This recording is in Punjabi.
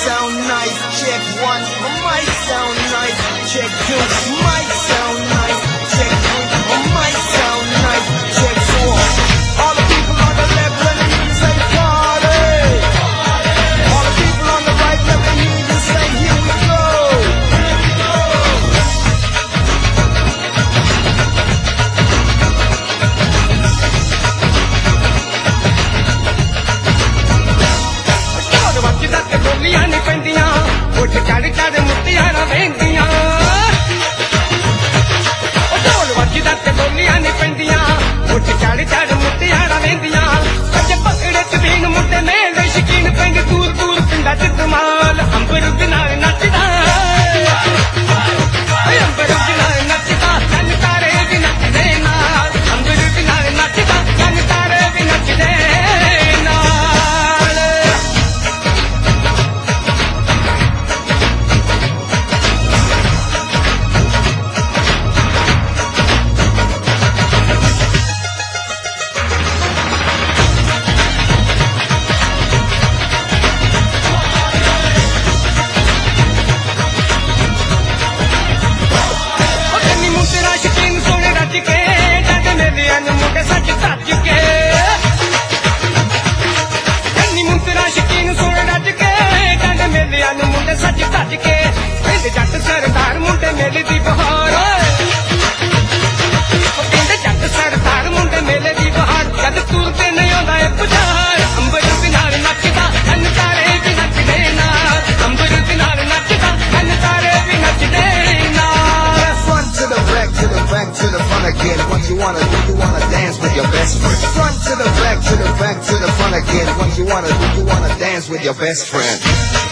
sound nice. Check one, I might sound nice. Check two, might sound nice. Check three, I might sound nice. Check four. All the people on the left, let me hear you say party. All the people on the right, let me hear you say here we go. ਗੋਲੀਆਂ ਨਹੀਂ ਪੈਂਦੀਆਂ ਉੱਠ ਚੜ ਚੜ ਮੁੱਤਿਆਰਾਂ ਵੇਂਦੀਆਂ ਉਹ ਢੋਲ ਵੱਜਦਾ ਤੇ ਗੋਲੀਆਂ ਨਹੀਂ ਪੈਂਦੀਆਂ ਉੱਠ ਚੜ ਚੜ ਮੁੱਤਿਆਰਾਂ ਵੇਂਦੀਆਂ ਅੱਜ ਪਕੜੇ ਤਬੀਨ ਮੁੰਡੇ ਮੇਲੇ ਸ਼ਕੀਨ ਪੈਂਗੇ ਦੂਰ ਦੂਰ ਪਿੰਡਾਂ ਚ ਧਮਾਲ ਅੰਬਰ ਦੇ ਨਾਲ ਨੱਚਦਾ ਅੰਬਰ ਦੇ ਨਾਲ ਨੱਚਦਾ ਕੰਨ ਤਾਰੇ ਵੀ ਨੱਚਦੇ ਨਾਲ ਅੰਬਰ ਦੇ ਨਾਲ ਨੱਚਦਾ ਕੰਨ ਤਾਰੇ ਵੀ ਨੱਚਦੇ ਸੱਚ ਭੱਜ ਕੇ ਪਿੰਡ ਜੱਟ ਸਰਦਾਰ ਮੁੰਡੇ ਮੇਲੇ ਦੀ ਬਹਾਰ ਪਿੰਡ ਜੱਟ ਸਰਦਾਰ ਮੁੰਡੇ ਮੇਲੇ ਦੀ ਬਹਾਰ ਜਦ ਤੁਰਦੇ ਨਹੀਂ ਆਉਂਦਾ ਇਹ ਪੁਜਾਰ ਅੰਬਰ ਦੇ ਨਾਲ ਨੱਚਦਾ ਕੰਨ ਤਾਰੇ ਵੀ ਨੱਚਦੇ ਨਾਲ ਅੰਬਰ ਦੇ ਨਾਲ ਨੱਚਦਾ ਕੰਨ ਤਾਰੇ ਵੀ ਨੱਚਦੇ ਨਾਲ front to the back to the back to the front again what you wanna do you wanna dance with your best friend front to the back to the back to the front again what you wanna do you wanna dance with your best friend